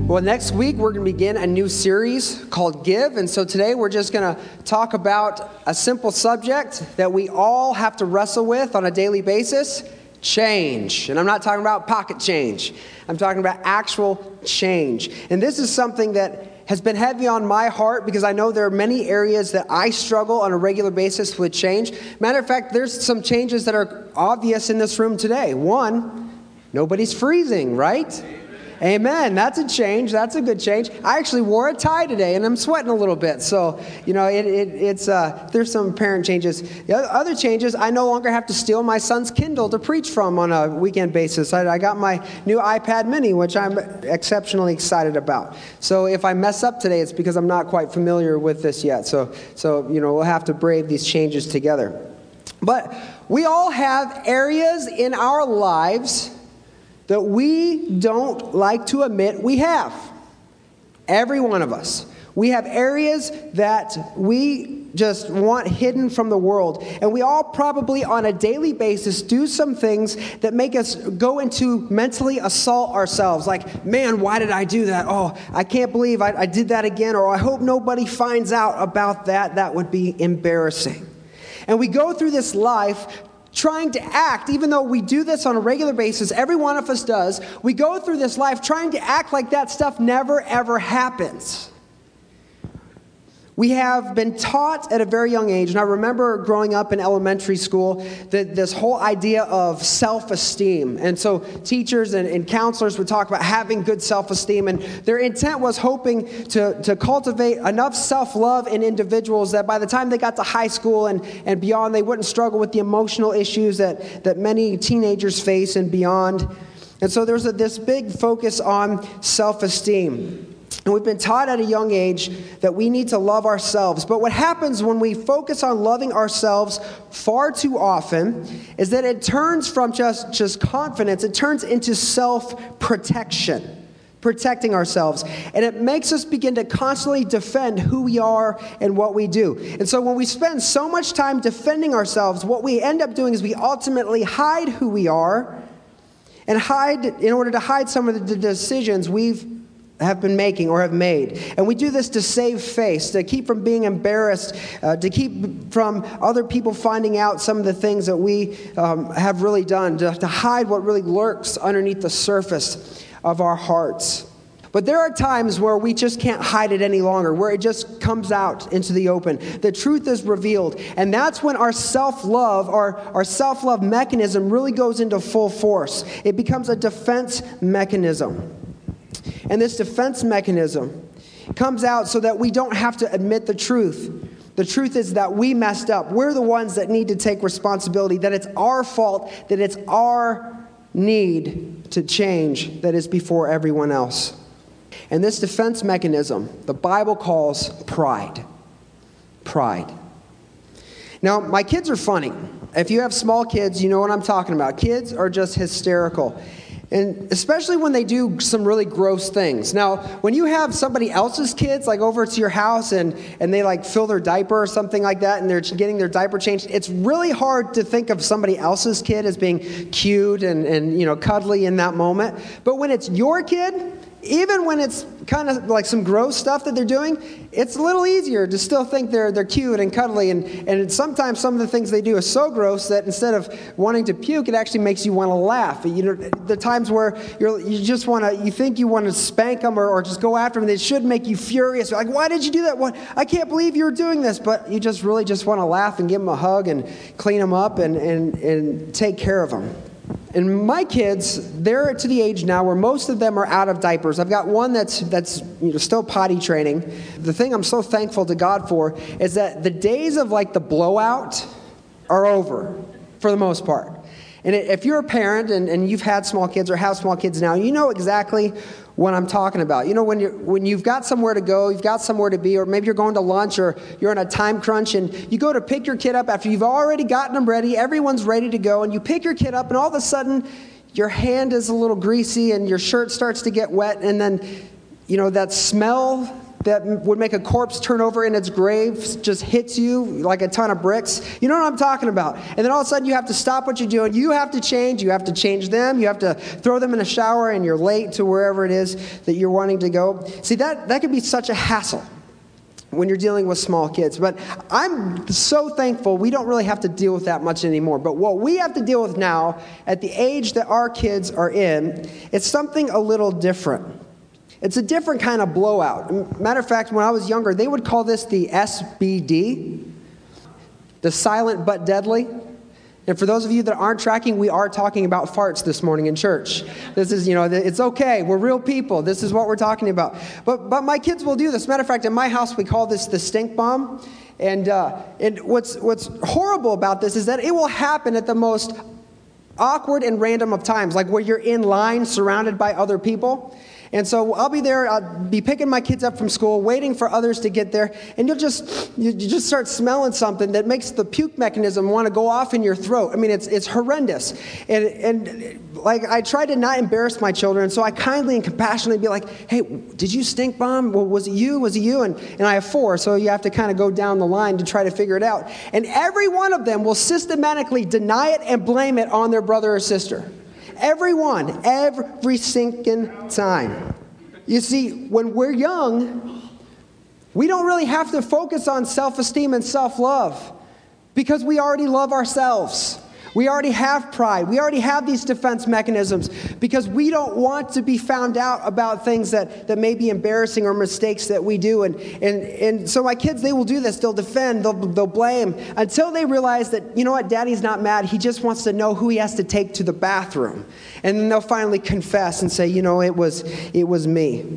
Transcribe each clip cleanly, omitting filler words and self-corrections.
Well, next week we're going to begin a new series called Give. And so today we're just going to talk about a simple subject that we all have to wrestle with on a daily basis: change. And I'm not talking about pocket change. I'm talking about actual change. And this is something that has been heavy on my heart because I know there are many areas that I struggle on a regular basis with change. Matter of fact, there's some changes that are obvious in this room today. One, nobody's freezing, right? Amen. That's a change. That's a good change. I actually wore a tie today, and I'm sweating a little bit. So, there's some apparent changes. The other changes, I no longer have to steal my son's Kindle to preach from on a weekend basis. I got my new iPad mini, which I'm exceptionally excited about. So if I mess up today, it's because I'm not quite familiar with this yet. So we'll have to brave these changes together. But we all have areas in our lives that we don't like to admit we have. Every one of us. We have areas that we just want hidden from the world. And we all probably on a daily basis do some things that make us go into mentally assault ourselves. Like, man, why did I do that? Oh, I can't believe I did that again. Or I hope nobody finds out about that. That would be embarrassing. And we go through this life trying to act, even though we do this on a regular basis, every one of us does, we go through this life trying to act like that stuff never, ever happens. We have been taught at a very young age, and I remember growing up in elementary school, that this whole idea of self-esteem. And so teachers and counselors would talk about having good self-esteem, and their intent was hoping to cultivate enough self-love in individuals that by the time they got to high school and beyond, they wouldn't struggle with the emotional issues that many teenagers face and beyond. And so there's this big focus on self-esteem. And we've been taught at a young age that we need to love ourselves. But what happens when we focus on loving ourselves far too often is that it turns from just confidence, it turns into self-protection, protecting ourselves. And it makes us begin to constantly defend who we are and what we do. And so when we spend so much time defending ourselves, what we end up doing is we ultimately hide who we are and hide in order to hide some of the decisions have been making or have made. And we do this to save face, to keep from being embarrassed, to keep from other people finding out some of the things that we have really done, to hide what really lurks underneath the surface of our hearts. But there are times where we just can't hide it any longer, where it just comes out into the open. The truth is revealed. And that's when our self-love, our self-love mechanism really goes into full force. It becomes a defense mechanism. And this defense mechanism comes out so that we don't have to admit the truth. The truth is that we messed up. We're the ones that need to take responsibility, that it's our fault, that it's our need to change that is before everyone else. And this defense mechanism, the Bible calls pride. Pride. Now, my kids are funny. If you have small kids, you know what I'm talking about. Kids are just hysterical. And especially when they do some really gross things. Now, when you have somebody else's kids, like over to your house and they like fill their diaper or something like that and they're getting their diaper changed, it's really hard to think of somebody else's kid as being cute and cuddly in that moment. But when it's your kid, even when it's kind of like some gross stuff that they're doing, it's a little easier to still think they're cute and cuddly. And sometimes some of the things they do are so gross that instead of wanting to puke, it actually makes you want to laugh. The times where you think you want to spank them or just go after them, they should make you furious. You're like, why did you do that? What? I can't believe you were doing this. But you just really just want to laugh and give them a hug and clean them up and take care of them. And my kids, they're to the age now where most of them are out of diapers. I've got one that's still potty training. The thing I'm so thankful to God for is that the days of like the blowout are over for the most part. And if you're a parent and you've had small kids or have small kids now, you know exactly what I'm talking about. You know, when you've got somewhere to go, you've got somewhere to be, or maybe you're going to lunch or you're on a time crunch and you go to pick your kid up after you've already gotten them ready, everyone's ready to go, and you pick your kid up and all of a sudden your hand is a little greasy and your shirt starts to get wet, and then, that smell that would make a corpse turn over in its grave just hits you like a ton of bricks. You know what I'm talking about. And then all of a sudden you have to stop what you're doing. You have to change. You have to change them. You have to throw them in a shower and you're late to wherever it is that you're wanting to go. See, that can be such a hassle when you're dealing with small kids. But I'm so thankful we don't really have to deal with that much anymore. But what we have to deal with now at the age that our kids are in, it's something a little different. It's a different kind of blowout. Matter of fact, when I was younger, they would call this the SBD, the silent but deadly. And for those of you that aren't tracking, we are talking about farts this morning in church. This is, it's okay. We're real people. This is what we're talking about. But my kids will do this. Matter of fact, in my house, we call this the stink bomb. And what's horrible about this is that it will happen at the most awkward and random of times, like where you're in line surrounded by other people. And so I'll be there, I'll be picking my kids up from school, waiting for others to get there, and you just start smelling something that makes the puke mechanism want to go off in your throat. I mean, it's horrendous. And like, I try to not embarrass my children, so I kindly and compassionately be like, hey, did you stink bomb? Well, was it you? Was it you? And I have 4, so you have to kind of go down the line to try to figure it out. And every one of them will systematically deny it and blame it on their brother or sister. Everyone, every sinking time. You see, when we're young, we don't really have to focus on self-esteem and self-love because we already love ourselves. We already have pride. We already have these defense mechanisms because we don't want to be found out about things that may be embarrassing or mistakes that we do. And so my kids, they will do this. They'll defend. They'll blame until they realize that, you know what, Daddy's not mad. He just wants to know who he has to take to the bathroom. And then they'll finally confess and say, it was me.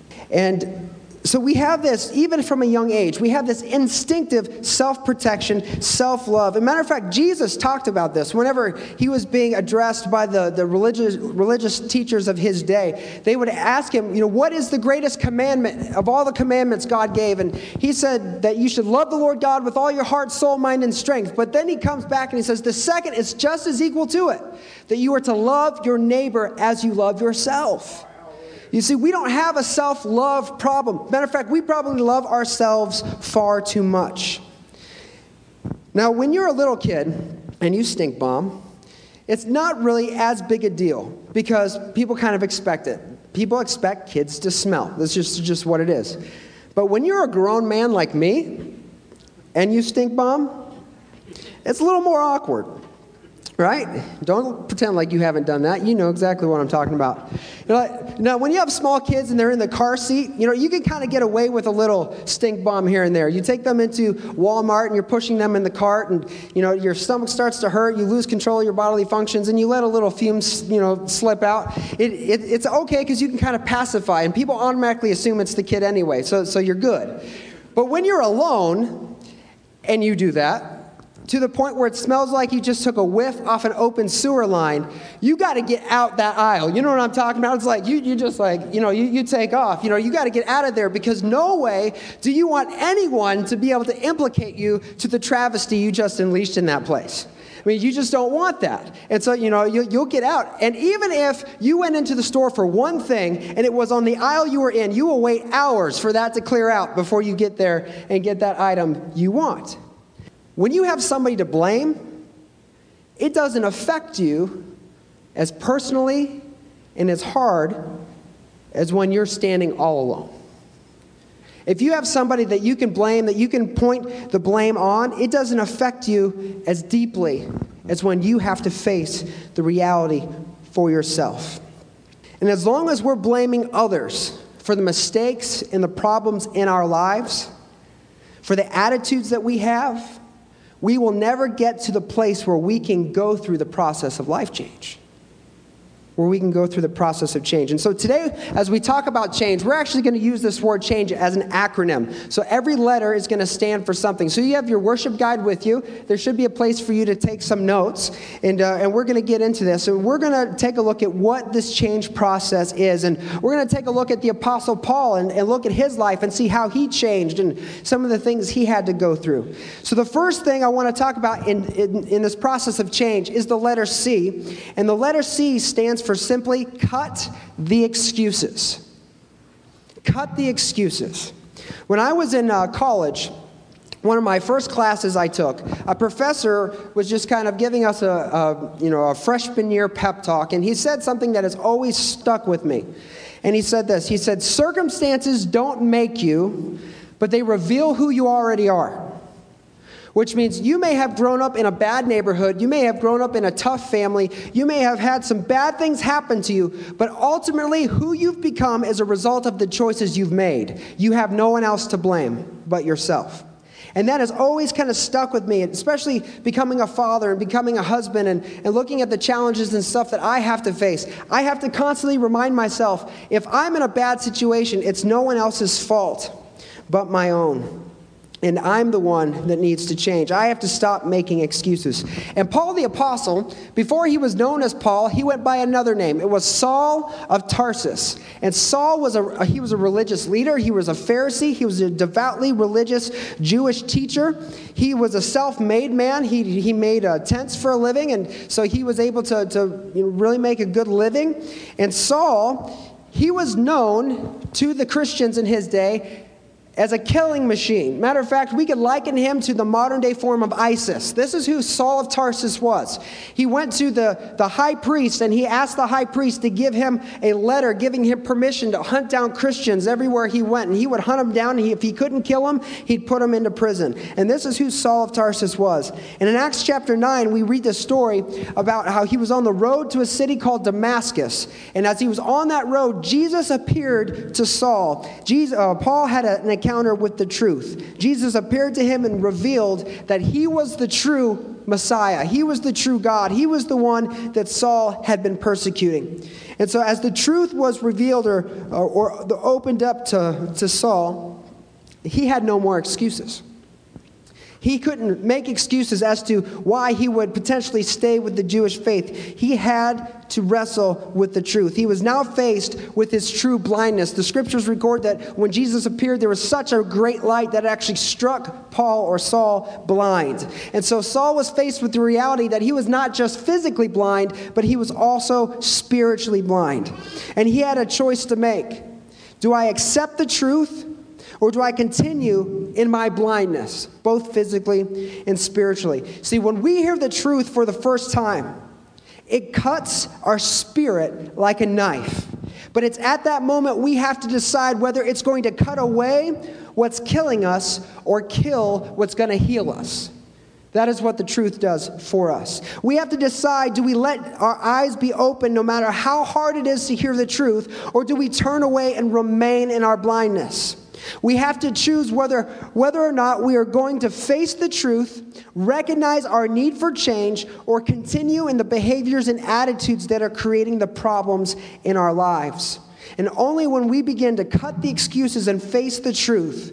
And so we have this, even from a young age, we have this instinctive self-protection, self-love. As a matter of fact, Jesus talked about this whenever he was being addressed by the religious teachers of his day. They would ask him, what is the greatest commandment of all the commandments God gave? And he said that you should love the Lord God with all your heart, soul, mind, and strength. But then he comes back and he says the second is just as equal to it, that you are to love your neighbor as you love yourself. You see, we don't have a self-love problem. Matter of fact, we probably love ourselves far too much. Now, when you're a little kid and you stink bomb, it's not really as big a deal because people kind of expect it. People expect kids to smell. That's just what it is. But when you're a grown man like me and you stink bomb, it's a little more awkward. Right? Don't pretend like you haven't done that. You know exactly what I'm talking about. Now, when you have small kids and they're in the car seat, you can kind of get away with a little stink bomb here and there. You take them into Walmart and you're pushing them in the cart and, your stomach starts to hurt. You lose control of your bodily functions and you let a little fume, slip out. It's okay because you can kind of pacify and people automatically assume it's the kid anyway. So you're good. But when you're alone and you do that, to the point where it smells like you just took a whiff off an open sewer line, you got to get out that aisle. You know what I'm talking about? It's like you just like, you take off. You got to get out of there because no way do you want anyone to be able to implicate you to the travesty you just unleashed in that place. I mean, you just don't want that. And so, you'll get out. And even if you went into the store for one thing and it was on the aisle you were in, you will wait hours for that to clear out before you get there and get that item you want. When you have somebody to blame, it doesn't affect you as personally and as hard as when you're standing all alone. If you have somebody that you can blame, that you can point the blame on, it doesn't affect you as deeply as when you have to face the reality for yourself. And as long as we're blaming others for the mistakes and the problems in our lives, for the attitudes that we have, we will never get to the place where we can go through the process of life change. Where we can go through the process of change. And so today, as we talk about change, we're actually going to use this word change as an acronym. So every letter is going to stand for something. So you have your worship guide with you. There should be a place for you to take some notes. And we're going to get into this. And we're going to take a look at what this change process is. And we're going to take a look at the Apostle Paul and look at his life and see how he changed and some of the things he had to go through. So the first thing I want to talk about in this process of change is the letter C. And the letter C stands for simply cut the excuses. Cut the excuses. When I was in college, one of my first classes I took, a professor was just kind of giving us a freshman year pep talk, and he said something that has always stuck with me. And he said this. He said, "Circumstances don't make you, but they reveal who you already are." Which means you may have grown up in a bad neighborhood, you may have grown up in a tough family, you may have had some bad things happen to you, but ultimately who you've become is a result of the choices you've made. You have no one else to blame but yourself. And that has always kind of stuck with me, especially becoming a father and becoming a husband and looking at the challenges and stuff that I have to face. I have to constantly remind myself, if I'm in a bad situation, it's no one else's fault but my own. And I'm the one that needs to change. I have to stop making excuses. And Paul the Apostle, before he was known as Paul, he went by another name. It was Saul of Tarsus. And Saul was he was a religious leader. He was a Pharisee. He was a devoutly religious Jewish teacher. He was a self-made man. He made tents for a living, and so he was able to really make a good living. And Saul, he was known to the Christians in his day as a killing machine. Matter of fact, we could liken him to the modern day form of ISIS. This is who Saul of Tarsus was. He went to the high priest, and he asked the high priest to give him a letter giving him permission to hunt down Christians everywhere he went. And he would hunt them down, and if he couldn't kill them, he'd put them into prison. And this is who Saul of Tarsus was. And in Acts chapter 9, we read this story about how he was on the road to a city called Damascus. And as he was on that road, Jesus appeared to Saul. Paul had an encounter with the truth. Jesus appeared to him and revealed that he was the true Messiah. He was the true God. He was the one that Saul had been persecuting. And so as the truth was revealed or opened up to Saul, he had no more excuses. He couldn't make excuses as to why he would potentially stay with the Jewish faith. He had to wrestle with the truth. He was now faced with his true blindness. The scriptures record that when Jesus appeared, there was such a great light that it actually struck Paul or Saul blind. And so Saul was faced with the reality that he was not just physically blind, but he was also spiritually blind. And he had a choice to make. Do I accept the truth? Or do I continue in my blindness, both physically and spiritually? See, when we hear the truth for the first time, it cuts our spirit like a knife. But it's at that moment we have to decide whether it's going to cut away what's killing us or kill what's going to heal us. That is what the truth does for us. We have to decide, do we let our eyes be open no matter how hard it is to hear the truth, or do we turn away and remain in our blindness? We have to choose whether or not we are going to face the truth, recognize our need for change, or continue in the behaviors and attitudes that are creating the problems in our lives. And only when we begin to cut the excuses and face the truth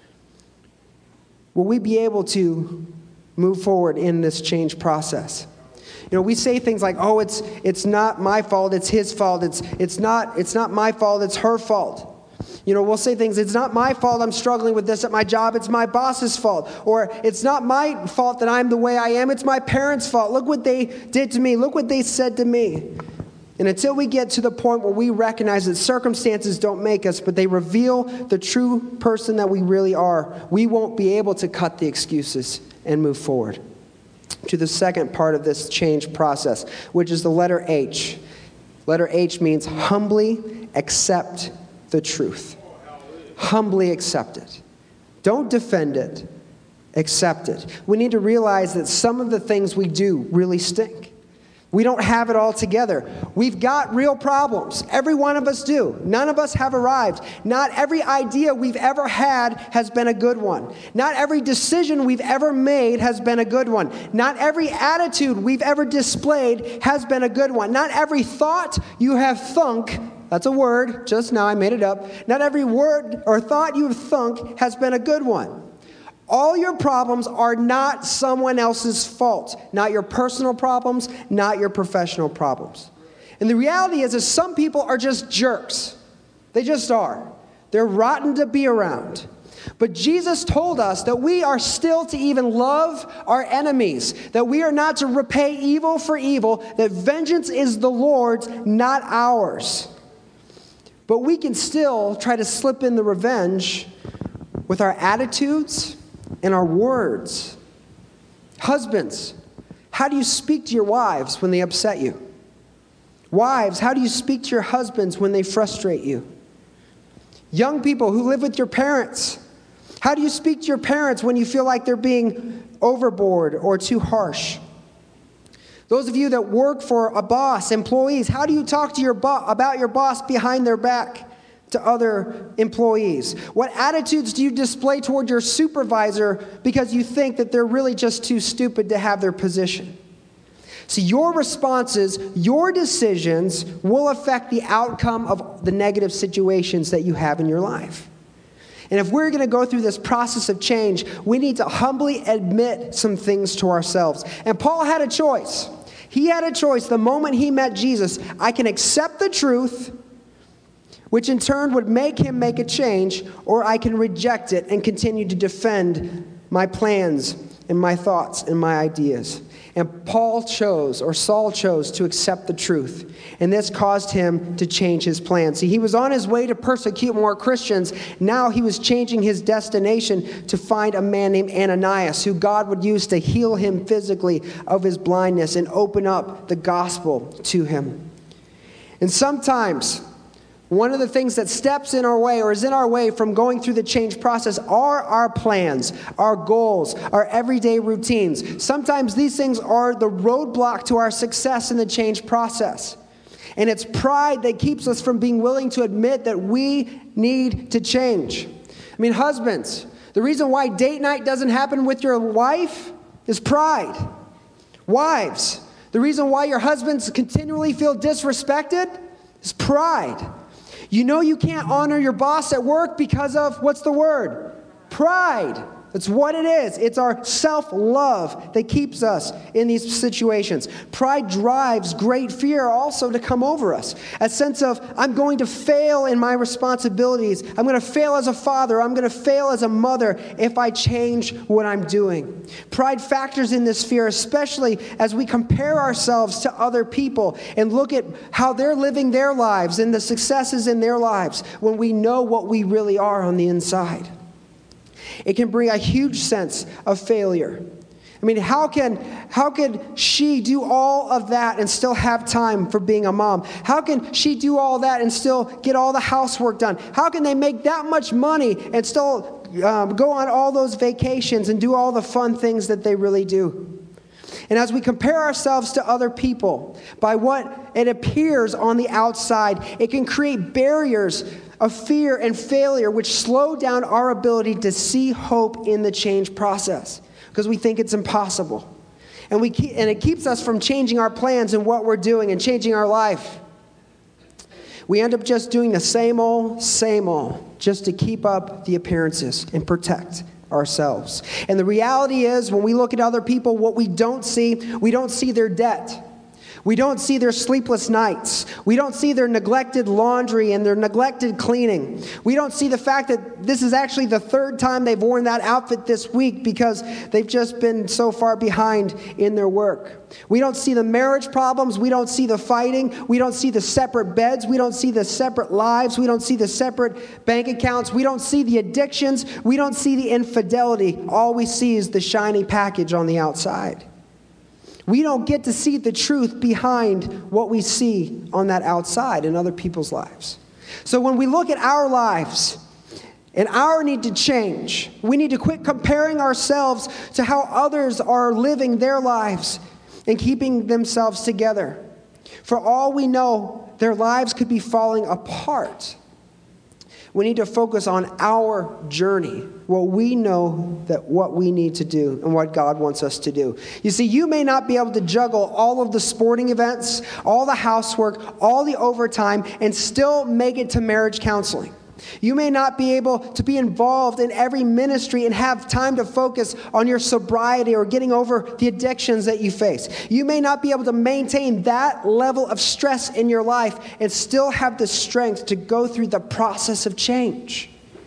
will we be able to move forward in this change process. You know, we say things like, "Oh, it's not my fault, it's his fault. It's not my fault, it's her fault." You know, we'll say things, "It's not my fault I'm struggling with this at my job, it's my boss's fault." Or, "It's not my fault that I'm the way I am, it's my parents' fault. Look what they did to me, look what they said to me." And until we get to the point where we recognize that circumstances don't make us, but they reveal the true person that we really are, we won't be able to cut the excuses and move forward. To the second part of this change process, which is the letter H. Letter H means humbly accept the truth. Humbly accept it. Don't defend it. Accept it. We need to realize that some of the things we do really stink. We don't have it all together. We've got real problems. Every one of us do. None of us have arrived. Not every idea we've ever had has been a good one. Not every decision we've ever made has been a good one. Not every attitude we've ever displayed has been a good one. Not every thought you have thunk, that's a word, just now I made it up. Not every word or thought you have thunk has been a good one. All your problems are not someone else's fault. Not your personal problems, not your professional problems. And the reality is some people are just jerks. They just are. They're rotten to be around. But Jesus told us that we are still to even love our enemies, that we are not to repay evil for evil, that vengeance is the Lord's, not ours. But we can still try to slip in the revenge with our attitudes and our words. Husbands, how do you speak to your wives when they upset you? Wives, how do you speak to your husbands when they frustrate you? Young people who live with your parents, how do you speak to your parents when you feel like they're being overboard or too harsh? Those of you that work for a boss, employees, how do you talk to about your boss behind their back to other employees? What attitudes do you display toward your supervisor because you think that they're really just too stupid to have their position? See, your responses, your decisions will affect the outcome of the negative situations that you have in your life. And if we're going to go through this process of change, we need to humbly admit some things to ourselves. And Paul had a choice. He had a choice the moment he met Jesus. I can accept the truth, which in turn would make him make a change, or I can reject it and continue to defend my plans and my thoughts and my ideas. And Saul chose to accept the truth. And this caused him to change his plan. See, he was on his way to persecute more Christians. Now he was changing his destination to find a man named Ananias, who God would use to heal him physically of his blindness and open up the gospel to him. And sometimes one of the things that steps in our way or is in our way from going through the change process are our plans, our goals, our everyday routines. Sometimes these things are the roadblock to our success in the change process. And it's pride that keeps us from being willing to admit that we need to change. I mean, husbands, the reason why date night doesn't happen with your wife is pride. Wives, the reason why your husbands continually feel disrespected is pride. You know you can't honor your boss at work because of, what's the word? Pride. That's what it is. It's our self-love that keeps us in these situations. Pride drives great fear also to come over us. A sense of, I'm going to fail in my responsibilities. I'm going to fail as a father. I'm going to fail as a mother if I change what I'm doing. Pride factors in this fear, especially as we compare ourselves to other people and look at how they're living their lives and the successes in their lives when we know what we really are on the inside. It can bring a huge sense of failure. I mean, how could she do all of that and still have time for being a mom? How can she do all that and still get all the housework done? How can they make that much money and still go on all those vacations and do all the fun things that they really do? And as we compare ourselves to other people by what it appears on the outside, it can create barriers of fear and failure which slow down our ability to see hope in the change process because we think it's impossible. And it keeps us from changing our plans and what we're doing and changing our life. We end up just doing the same old, just to keep up the appearances and protect ourselves. And the reality is, when we look at other people, what we don't see their debt. We don't see their sleepless nights. We don't see their neglected laundry and their neglected cleaning. We don't see the fact that this is actually the third time they've worn that outfit this week because they've just been so far behind in their work. We don't see the marriage problems. We don't see the fighting. We don't see the separate beds. We don't see the separate lives. We don't see the separate bank accounts. We don't see the addictions. We don't see the infidelity. All we see is the shiny package on the outside. We don't get to see the truth behind what we see on that outside in other people's lives. So when we look at our lives and our need to change, we need to quit comparing ourselves to how others are living their lives and keeping themselves together. For all we know, their lives could be falling apart. We need to focus on our journey, what we know that what we need to do and what God wants us to do. You see, you may not be able to juggle all of the sporting events, all the housework, all the overtime, and still make it to marriage counseling. You may not be able to be involved in every ministry and have time to focus on your sobriety or getting over the addictions that you face. You may not be able to maintain that level of stress in your life and still have the strength to go through the process of change.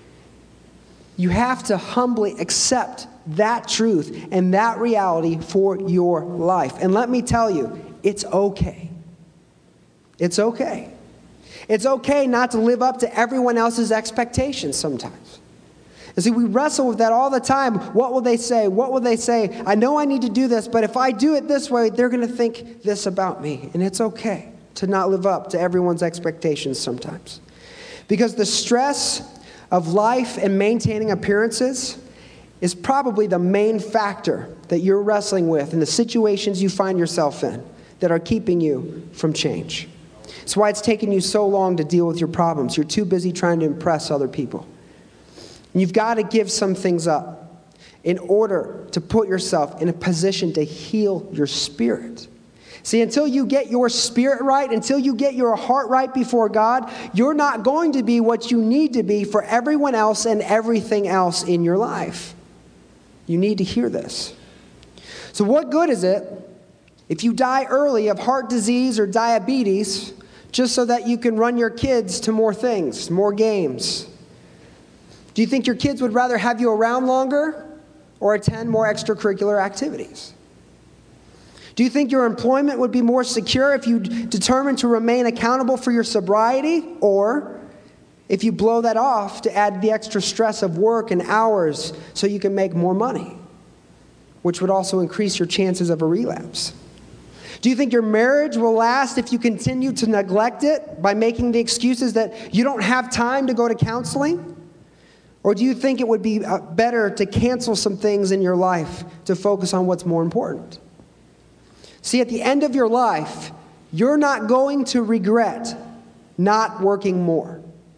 You have to humbly accept that truth and that reality for your life. And let me tell you, it's okay. It's okay. It's okay not to live up to everyone else's expectations sometimes. And see, we wrestle with that all the time. What will they say? What will they say? I know I need to do this, but if I do it this way, they're going to think this about me. And it's okay to not live up to everyone's expectations sometimes. Because the stress of life and maintaining appearances is probably the main factor that you're wrestling with in the situations you find yourself in that are keeping you from change. It's why it's taken you so long to deal with your problems. You're too busy trying to impress other people. And you've got to give some things up in order to put yourself in a position to heal your spirit. See, until you get your spirit right, until you get your heart right before God, you're not going to be what you need to be for everyone else and everything else in your life. You need to hear this. So what good is it if you die early of heart disease or diabetes just so that you can run your kids to more things, more games? Do you think your kids would rather have you around longer or attend more extracurricular activities? Do you think your employment would be more secure if you determined to remain accountable for your sobriety, or if you blow that off to add the extra stress of work and hours so you can make more money, which would also increase your chances of a relapse? Do you think your marriage will last if you continue to neglect it by making the excuses that you don't have time to go to counseling? Or do you think it would be better to cancel some things in your life to focus on what's more important? See, at the end of your life, you're not going to regret not working more.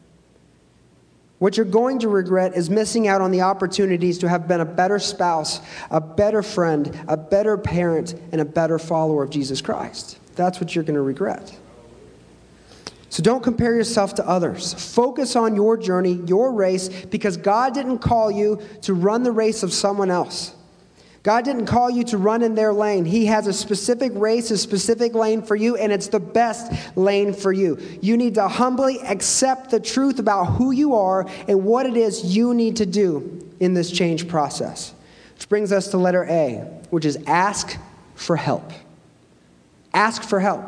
What you're going to regret is missing out on the opportunities to have been a better spouse, a better friend, a better parent, and a better follower of Jesus Christ. That's what you're going to regret. So don't compare yourself to others. Focus on your journey, your race, because God didn't call you to run the race of someone else. God didn't call you to run in their lane. He has a specific race, a specific lane for you, and it's the best lane for you. You need to humbly accept the truth about who you are and what it is you need to do in this change process. Which brings us to letter A, which is ask for help. Ask for help.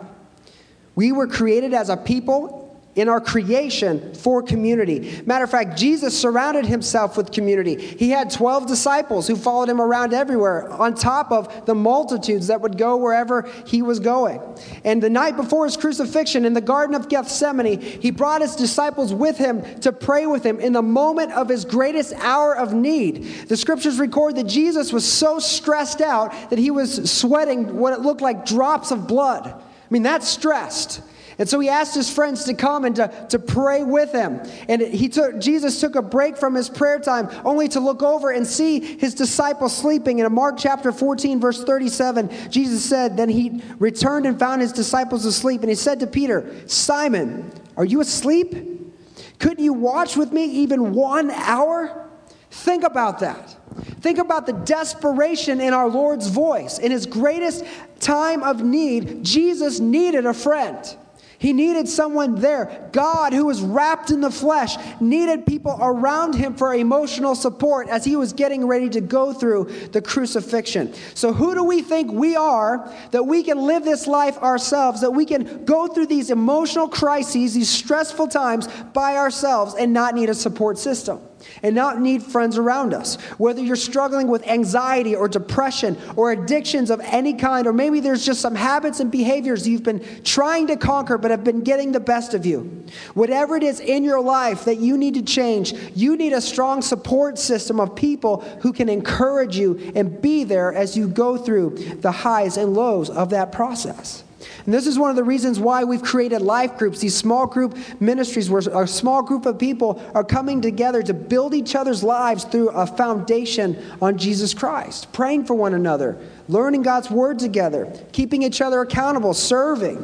We were created as a people in our creation for community. Matter of fact, Jesus surrounded himself with community. He had 12 disciples who followed him around everywhere, on top of the multitudes that would go wherever he was going. And the night before his crucifixion in the Garden of Gethsemane, he brought his disciples with him to pray with him in the moment of his greatest hour of need. The scriptures record that Jesus was so stressed out that he was sweating what it looked like drops of blood. I mean, that's stressed. And so he asked his friends to come and to pray with him. And Jesus took a break from his prayer time only to look over and see his disciples sleeping. And in Mark chapter 14, verse 37, Jesus said, then he returned and found his disciples asleep. And he said to Peter, Simon, are you asleep? Couldn't you watch with me even 1 hour? Think about that. Think about the desperation in our Lord's voice. In his greatest time of need, Jesus needed a friend. He needed someone there. God, who was wrapped in the flesh, needed people around him for emotional support as he was getting ready to go through the crucifixion. So who do we think we are that we can live this life ourselves, that we can go through these emotional crises, these stressful times by ourselves and not need a support system? And not need friends around us. Whether you're struggling with anxiety or depression or addictions of any kind, or maybe there's just some habits and behaviors you've been trying to conquer but have been getting the best of you. Whatever it is in your life that you need to change, you need a strong support system of people who can encourage you and be there as you go through the highs and lows of that process. And this is one of the reasons why we've created life groups, these small group ministries where a small group of people are coming together to build each other's lives through a foundation on Jesus Christ, praying for one another, learning God's word together, keeping each other accountable, serving,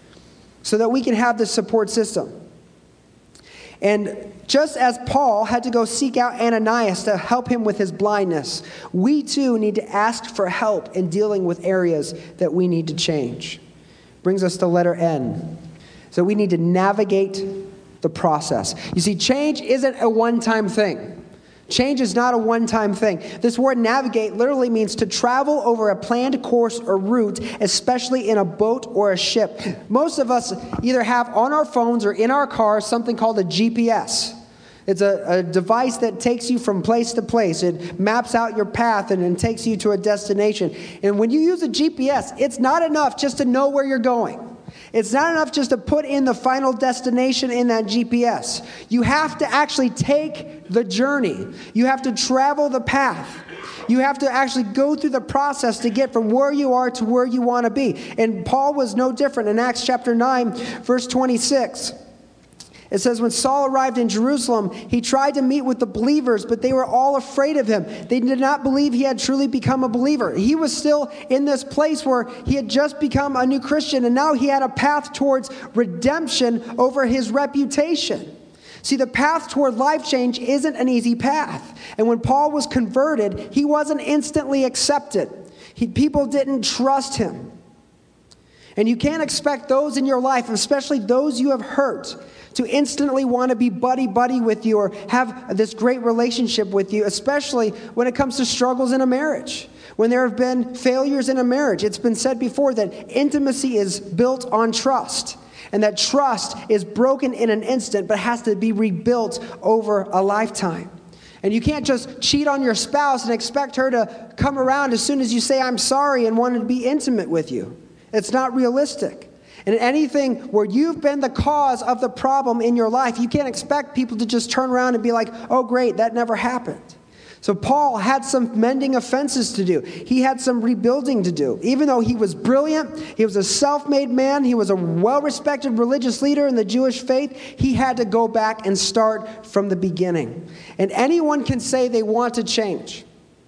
so that we can have this support system. And just as Paul had to go seek out Ananias to help him with his blindness, we too need to ask for help in dealing with areas that we need to change. Brings us to letter N. So we need to navigate the process. You see, change isn't a one-time thing. Change is not a one-time thing. This word navigate literally means to travel over a planned course or route, especially in a boat or a ship. Most of us either have on our phones or in our cars something called a GPS. It's a device that takes you from place to place. It maps out your path and then takes you to a destination. And when you use a GPS, it's not enough just to know where you're going. It's not enough just to put in the final destination in that GPS. You have to actually take the journey. You have to travel the path. You have to actually go through the process to get from where you are to where you want to be. And Paul was no different. In Acts chapter 9, verse 26, it says, when Saul arrived in Jerusalem, he tried to meet with the believers, but they were all afraid of him. They did not believe he had truly become a believer. He was still in this place where he had just become a new Christian, and now he had a path towards redemption over his reputation. See, the path toward life change isn't an easy path. And when Paul was converted, he wasn't instantly accepted. People didn't trust him. And you can't expect those in your life, especially those you have hurt, to instantly want to be buddy-buddy with you or have this great relationship with you, especially when it comes to struggles in a marriage. When there have been failures in a marriage, it's been said before that intimacy is built on trust, and that trust is broken in an instant but has to be rebuilt over a lifetime. And you can't just cheat on your spouse and expect her to come around as soon as you say, I'm sorry, and want to be intimate with you. It's not realistic. And anything where you've been the cause of the problem in your life, you can't expect people to just turn around and be like, oh, great, that never happened. So Paul had some mending offenses to do. He had some rebuilding to do. Even though he was brilliant, he was a self-made man, he was a well-respected religious leader in the Jewish faith, he had to go back and start from the beginning. And anyone can say they want to change.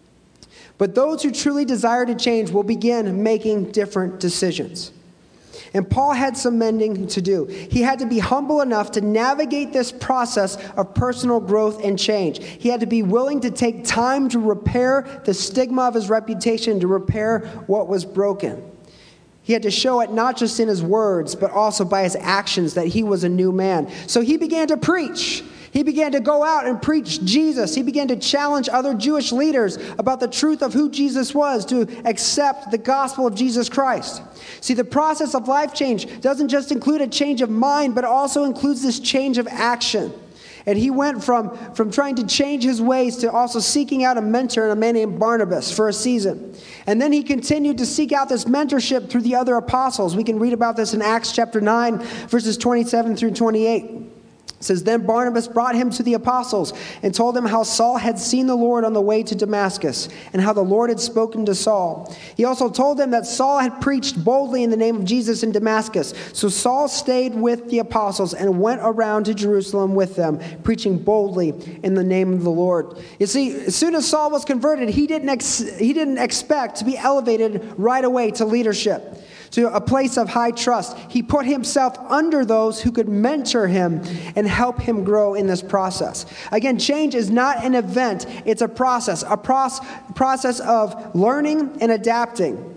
But those who truly desire to change will begin making different decisions. And Paul had some mending to do. He had to be humble enough to navigate this process of personal growth and change. He had to be willing to take time to repair the stigma of his reputation, to repair what was broken. He had to show it not just in his words, but also by his actions that he was a new man. So he began to preach. He began to go out and preach Jesus. He began to challenge other Jewish leaders about the truth of who Jesus was, to accept the gospel of Jesus Christ. See, the process of life change doesn't just include a change of mind, but also includes this change of action. And he went from trying to change his ways to also seeking out a mentor and a man named Barnabas for a season. And then he continued to seek out this mentorship through the other apostles. We can read about this in Acts chapter 9, verses 27 through 28. It says, then Barnabas brought him to the apostles and told them how Saul had seen the Lord on the way to Damascus and how the Lord had spoken to Saul. He also told them that Saul had preached boldly in the name of Jesus in Damascus. So Saul stayed with the apostles and went around to Jerusalem with them, preaching boldly in the name of the Lord. You see, as soon as Saul was converted, he didn't expect to be elevated right away to leadership, to a place of high trust. He put himself under those who could mentor him and help him grow in this process. Again, change is not an event, it's a process of learning and adapting,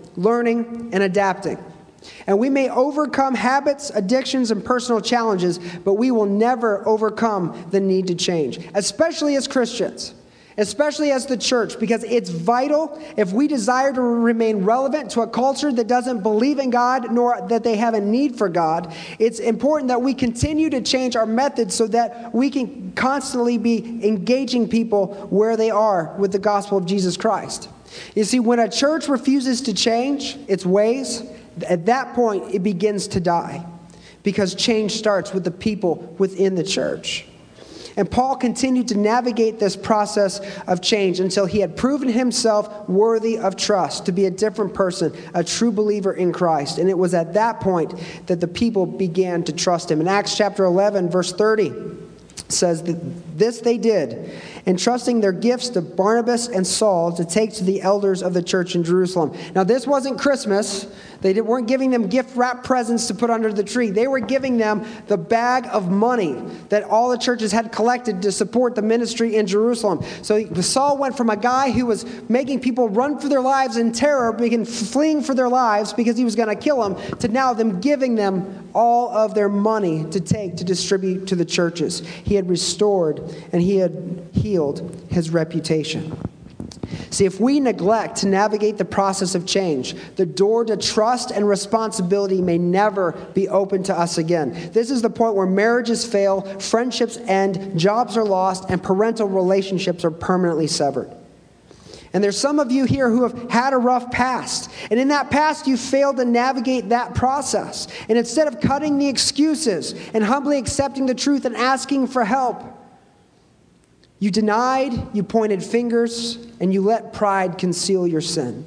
And we may overcome habits, addictions, and personal challenges, but we will never overcome the need to change, especially as Christians. Especially as the church, because it's vital if we desire to remain relevant to a culture that doesn't believe in God, nor that they have a need for God. It's important that we continue to change our methods so that we can constantly be engaging people where they are with the gospel of Jesus Christ. You see, when a church refuses to change its ways, at that point it begins to die, because change starts with the people within the church. And Paul continued to navigate this process of change until he had proven himself worthy of trust, to be a different person, a true believer in Christ. And it was at that point that the people began to trust him. In Acts chapter 11, verse 30, says that this they did, entrusting their gifts to Barnabas and Saul to take to the elders of the church in Jerusalem. Now, this wasn't Christmas. They weren't giving them gift-wrapped presents to put under the tree. They were giving them the bag of money that all the churches had collected to support the ministry in Jerusalem. So Saul went from a guy who was making people run for their lives in terror, fleeing for their lives because he was going to kill them, to now them giving them all of their money to take to distribute to the churches. He had restored and he had healed his reputation. See, if we neglect to navigate the process of change, the door to trust and responsibility may never be open to us again. This is the point where marriages fail, friendships end, jobs are lost, and parental relationships are permanently severed. And there's some of you here who have had a rough past. And in that past, you failed to navigate that process. And instead of cutting the excuses and humbly accepting the truth and asking for help, you denied, you pointed fingers, and you let pride conceal your sin.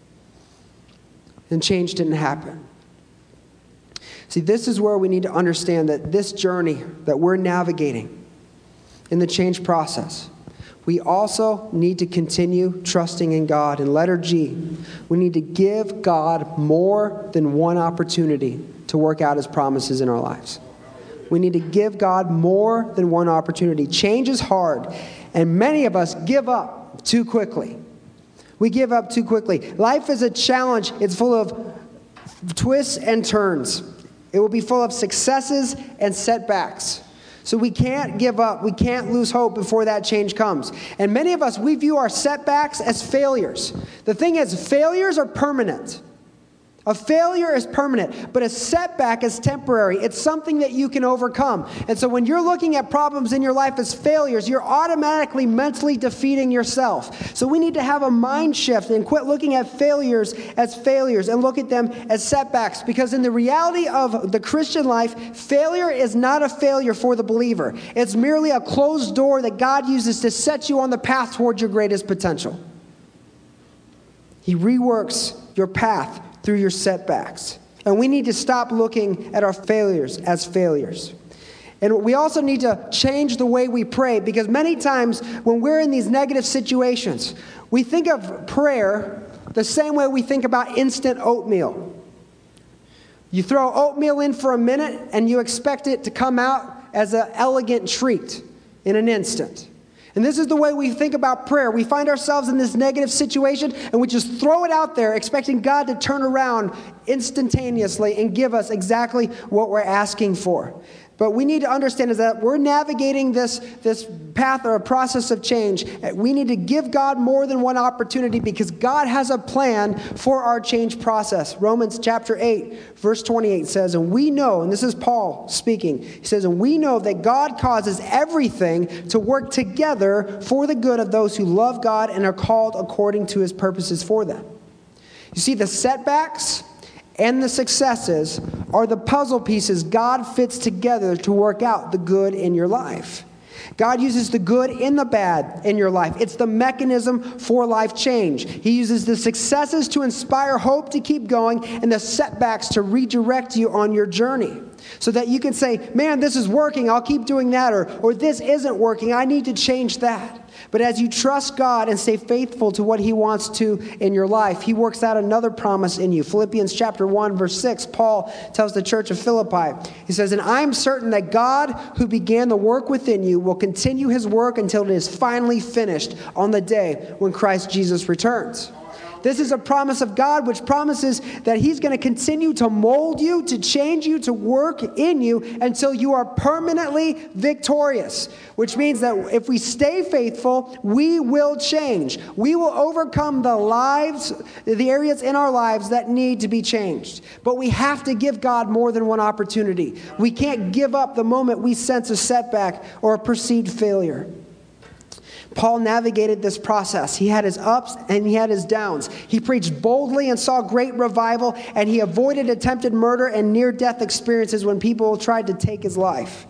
And change didn't happen. See, this is where we need to understand that this journey that we're navigating in the change process, we also need to continue trusting in God. In letter G, we need to give God more than one opportunity to work out His promises in our lives. We need to give God more than one opportunity. Change is hard, and many of us give up too quickly. We give up too quickly. Life is a challenge. It's full of twists and turns. It will be full of successes and setbacks. So we can't give up. We can't lose hope before that change comes. And many of us, we view our setbacks as failures. The thing is, failures are permanent. A failure is permanent, but a setback is temporary. It's something that you can overcome. And so when you're looking at problems in your life as failures, you're automatically mentally defeating yourself. So we need to have a mind shift and quit looking at failures as failures and look at them as setbacks. Because in the reality of the Christian life, failure is not a failure for the believer. It's merely a closed door that God uses to set you on the path towards your greatest potential. He reworks your path through your setbacks. And we need to stop looking at our failures as failures. And we also need to change the way we pray, because many times when we're in these negative situations, we think of prayer the same way we think about instant oatmeal. You throw oatmeal in for a minute and you expect it to come out as an elegant treat in an instant. And this is the way we think about prayer. We find ourselves in this negative situation and we just throw it out there expecting God to turn around instantaneously and give us exactly what we're asking for. But we need to understand is that we're navigating this path or a process of change. We need to give God more than one opportunity because God has a plan for our change process. Romans chapter 8, verse 28 says, and we know, and this is Paul speaking, he says, and we know that God causes everything to work together for the good of those who love God and are called according to His purposes for them. You see, the setbacks and the successes are the puzzle pieces God fits together to work out the good in your life. God uses the good in the bad in your life. It's the mechanism for life change. He uses the successes to inspire hope to keep going and the setbacks to redirect you on your journey. So that you can say, man, this is working, I'll keep doing that, or this isn't working, I need to change that. But as you trust God and stay faithful to what He wants to in your life, He works out another promise in you. Philippians chapter 1, verse 6, Paul tells the church of Philippi, he says, and I am certain that God who began the work within you will continue His work until it is finally finished on the day when Christ Jesus returns. This is a promise of God which promises that He's going to continue to mold you, to change you, to work in you until you are permanently victorious. Which means that if we stay faithful, we will change. We will overcome the areas in our lives that need to be changed. But we have to give God more than one opportunity. We can't give up the moment we sense a setback or a perceived failure. Paul navigated this process. He had his ups and he had his downs. He preached boldly and saw great revival, and he avoided attempted murder and near-death experiences when people tried to take his life.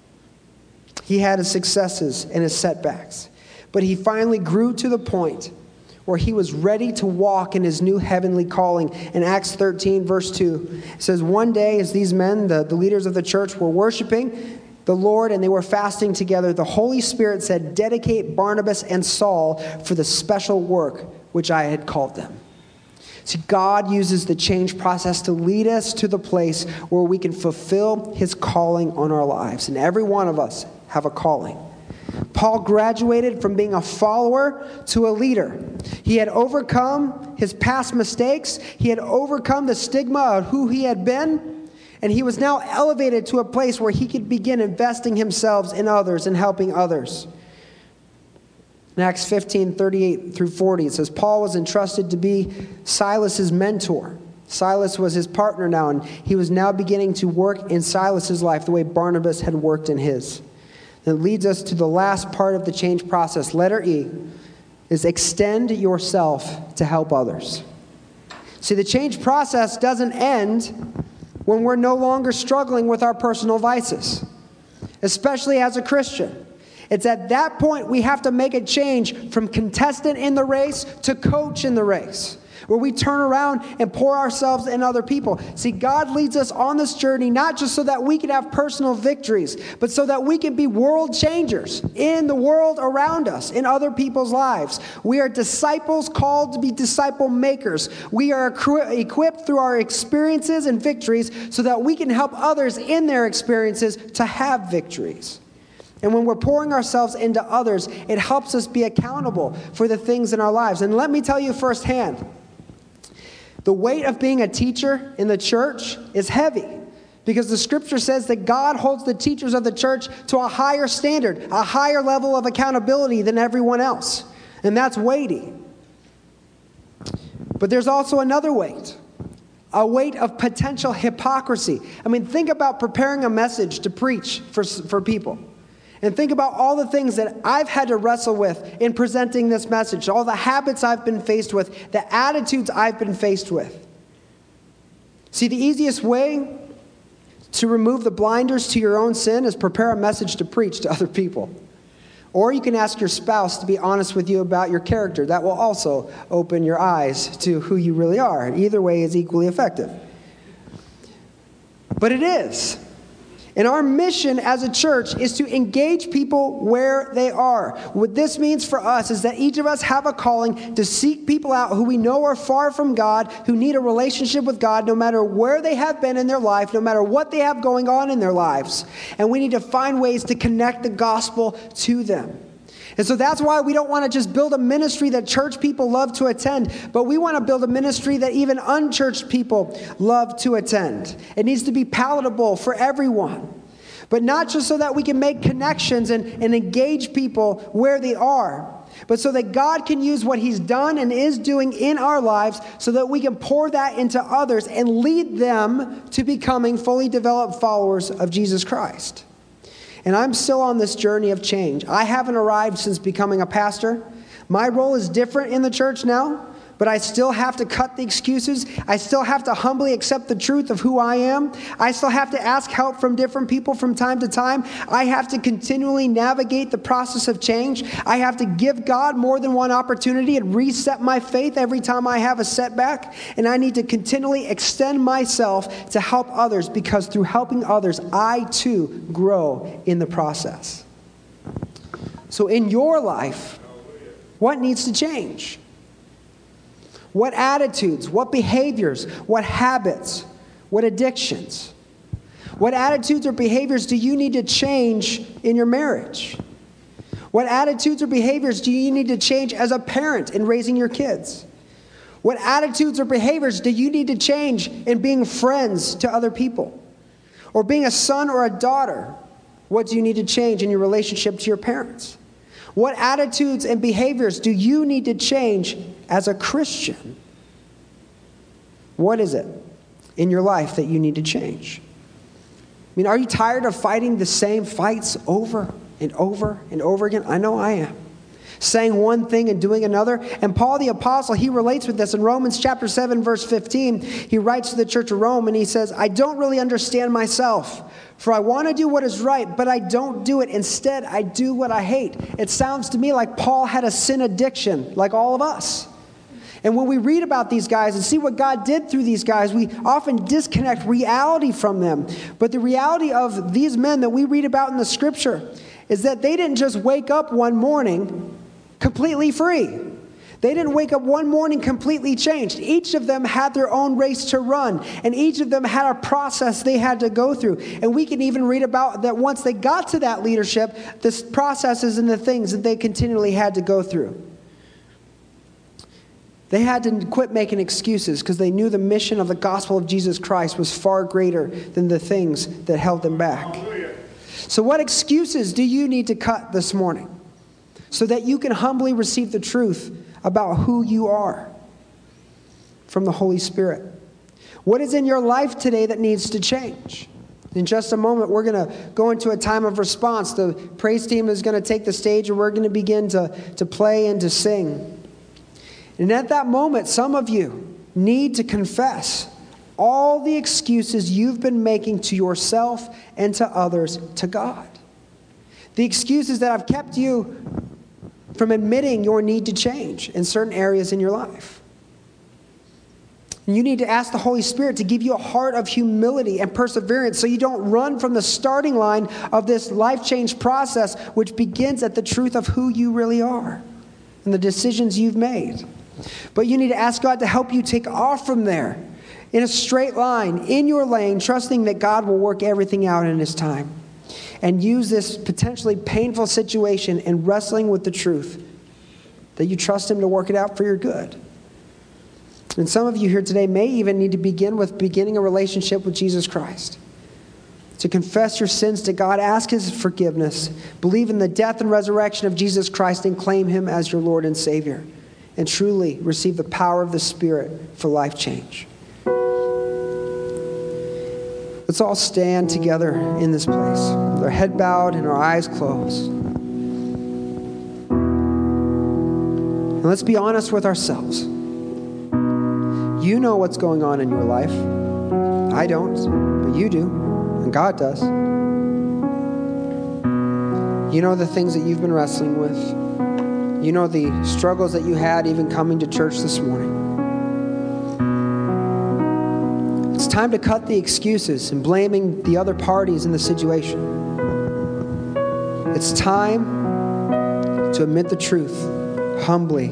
He had his successes and his setbacks. But he finally grew to the point where he was ready to walk in his new heavenly calling. In Acts 13, verse 2, it says, one day as these men, the leaders of the church, were worshiping the Lord and they were fasting together, the Holy Spirit said, dedicate Barnabas and Saul for the special work which I had called them. See, God uses the change process to lead us to the place where we can fulfill His calling on our lives. And every one of us have a calling. Paul graduated from being a follower to a leader. He had overcome his past mistakes. He had overcome the stigma of who he had been. And he was now elevated to a place where he could begin investing himself in others and helping others. In Acts 15:38 through 40, it says, Paul was entrusted to be Silas's mentor. Silas was his partner now, and he was now beginning to work in Silas's life the way Barnabas had worked in his. That leads us to the last part of the change process. Letter E is extend yourself to help others. See, the change process doesn't end when we're no longer struggling with our personal vices, especially as a Christian. It's at that point we have to make a change from contestant in the race to coach in the race, where we turn around and pour ourselves in other people. See, God leads us on this journey not just so that we can have personal victories, but so that we can be world changers in the world around us, in other people's lives. We are disciples called to be disciple makers. We are equipped through our experiences and victories so that we can help others in their experiences to have victories. And when we're pouring ourselves into others, it helps us be accountable for the things in our lives. And let me tell you firsthand, the weight of being a teacher in the church is heavy, because the scripture says that God holds the teachers of the church to a higher standard, a higher level of accountability than everyone else. And that's weighty. But there's also another weight, a weight of potential hypocrisy. I mean, think about preparing a message to preach for people. And think about all the things that I've had to wrestle with in presenting this message, all the habits I've been faced with, the attitudes I've been faced with. See, the easiest way to remove the blinders to your own sin is prepare a message to preach to other people. Or you can ask your spouse to be honest with you about your character. That will also open your eyes to who you really are. Either way is equally effective. But it is. And our mission as a church is to engage people where they are. What this means for us is that each of us have a calling to seek people out who we know are far from God, who need a relationship with God, no matter where they have been in their life, no matter what they have going on in their lives. And we need to find ways to connect the gospel to them. And so that's why we don't want to just build a ministry that church people love to attend, but we want to build a ministry that even unchurched people love to attend. It needs to be palatable for everyone, but not just so that we can make connections and engage people where they are, but so that God can use what He's done and is doing in our lives so that we can pour that into others and lead them to becoming fully developed followers of Jesus Christ. And I'm still on this journey of change. I haven't arrived since becoming a pastor. My role is different in the church now, but I still have to cut the excuses. I still have to humbly accept the truth of who I am. I still have to ask help from different people from time to time. I have to continually navigate the process of change. I have to give God more than one opportunity and reset my faith every time I have a setback. And I need to continually extend myself to help others, because through helping others, I too grow in the process. So in your life, what needs to change? What attitudes, what behaviors, what habits, what addictions? What attitudes or behaviors do you need to change in your marriage? What attitudes or behaviors do you need to change as a parent in raising your kids? What attitudes or behaviors do you need to change in being friends to other people? Or being a son or a daughter? What do you need to change in your relationship to your parents? What attitudes and behaviors do you need to change as a Christian? What is it in your life that you need to change? I mean, are you tired of fighting the same fights over and over and over again? I know I am. Saying one thing and doing another. And Paul the Apostle, he relates with this. In Romans chapter 7, verse 15, he writes to the church of Rome and he says, I don't really understand myself. For I want to do what is right, but I don't do it. Instead, I do what I hate. It sounds to me like Paul had a sin addiction, like all of us. And when we read about these guys and see what God did through these guys, we often disconnect reality from them. But the reality of these men that we read about in the scripture is that they didn't just wake up one morning completely free. They didn't wake up one morning completely changed. Each of them had their own race to run, and each of them had a process they had to go through. And we can even read about that once they got to that leadership, the processes and the things that they continually had to go through. They had to quit making excuses because they knew the mission of the gospel of Jesus Christ was far greater than the things that held them back. So what excuses do you need to cut this morning? so that you can humbly receive the truth about who you are from the Holy Spirit. What is in your life today that needs to change? In just a moment, we're going to go into a time of response. The praise team is going to take the stage, and we're going to begin to play and to sing. And at that moment, some of you need to confess all the excuses you've been making to yourself and to others to God. The excuses that have kept you from admitting your need to change in certain areas in your life. And you need to ask the Holy Spirit to give you a heart of humility and perseverance so you don't run from the starting line of this life change process, which begins at the truth of who you really are and the decisions you've made. But you need to ask God to help you take off from there in a straight line, in your lane, trusting that God will work everything out in His time. And use this potentially painful situation in wrestling with the truth that you trust Him to work it out for your good. And some of you here today may even need to begin a relationship with Jesus Christ. To confess your sins to God, ask His forgiveness, believe in the death and resurrection of Jesus Christ, and claim Him as your Lord and Savior. And truly receive the power of the Spirit for life change. Let's all stand together in this place, with our head bowed and our eyes closed. And let's be honest with ourselves. You know what's going on in your life. I don't, but you do, and God does. You know the things that you've been wrestling with. You know the struggles that you had even coming to church this morning. It's time to cut the excuses and blaming the other parties in the situation. It's time to admit the truth humbly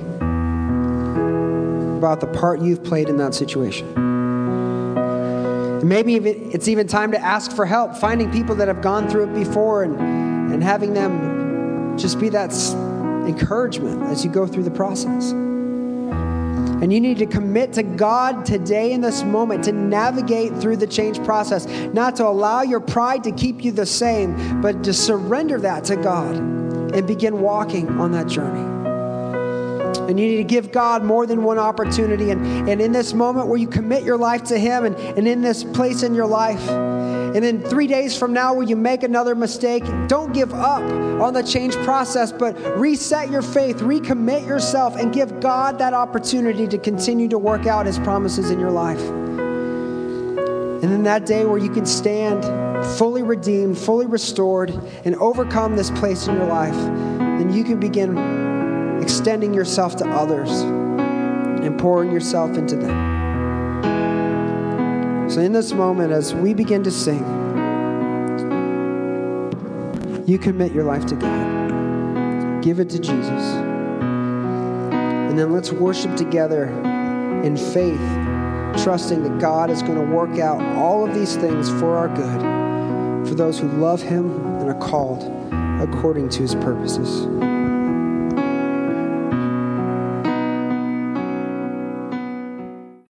about the part you've played in that situation. And maybe it's even time to ask for help, finding people that have gone through it before and having them just be that encouragement as you go through the process. And you need to commit to God today in this moment to navigate through the change process, not to allow your pride to keep you the same, but to surrender that to God and begin walking on that journey. And you need to give God more than one opportunity. And in this moment where you commit your life to Him and in this place in your life, and then 3 days from now where you make another mistake, don't give up on the change process, but reset your faith, recommit yourself, and give God that opportunity to continue to work out His promises in your life. And then that day where you can stand fully redeemed, fully restored, and overcome this place in your life, then you can begin extending yourself to others and pouring yourself into them. So in this moment, as we begin to sing, you commit your life to God. Give it to Jesus. And then let's worship together in faith, trusting that God is going to work out all of these things for our good, for those who love Him and are called according to His purposes.